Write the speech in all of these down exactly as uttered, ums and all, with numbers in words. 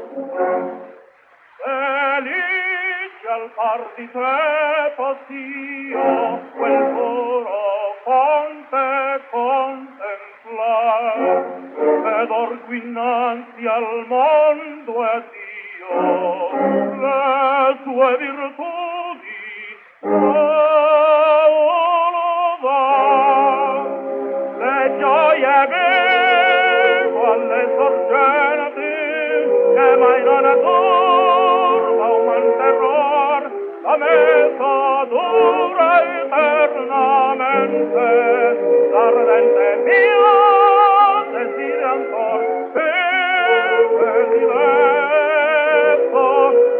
Felice al par di te poss'io quel puro fonte contemplar, ed or qui innanzi al mondo e a Dio le sue virtudi lodar, le gioie vivo alle sorgenti che mai non turba uman terror, la meta dura eternamente, l'ardente mio desire ancor, vive diletto,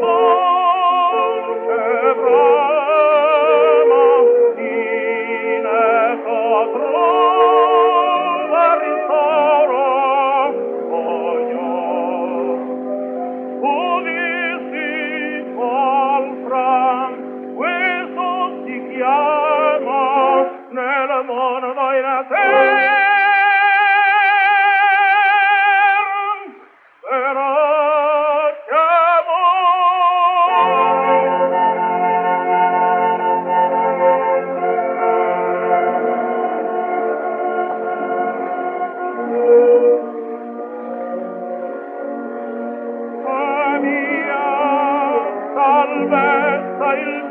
dolce brama, in eco trova ristoro, voglio udissi Wolfram, questo si chiama nel mondo in terra, però siamo mia salvezza il